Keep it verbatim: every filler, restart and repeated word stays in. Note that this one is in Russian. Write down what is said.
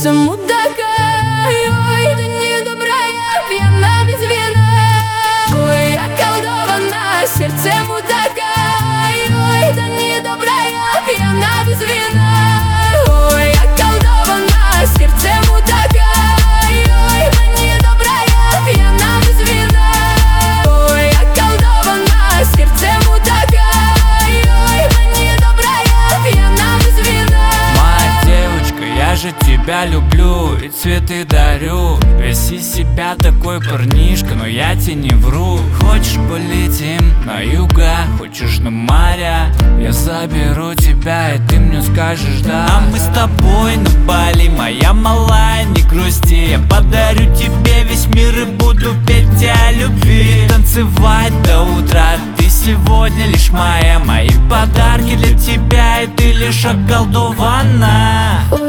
сердце мудака. Ой, ты недобрая, пьяна без вина. Ой, околдована, сердце мудака. Ой, ты недобрая, пьяна без вина. Ой, околдована, сердце мудака. Ой, ты недобрая, пьяна без вина. Ой, околдована, сердце мудака. Ой, ты недобрая, пьяна без вина. Моя девочка, я же тебя люблю и цветы дарю. Весь из себя такой парнишка, но я тебе не вру. Хочешь, полетим на юга, хочешь на моря, я заберу тебя и ты мне скажешь да. А мы с тобой на Бали, моя малая, не грусти. Я подарю тебе весь мир и буду петь о любви. Танцевать до утра, ты сегодня лишь моя. Мои подарки для тебя, и ты лишь околдована.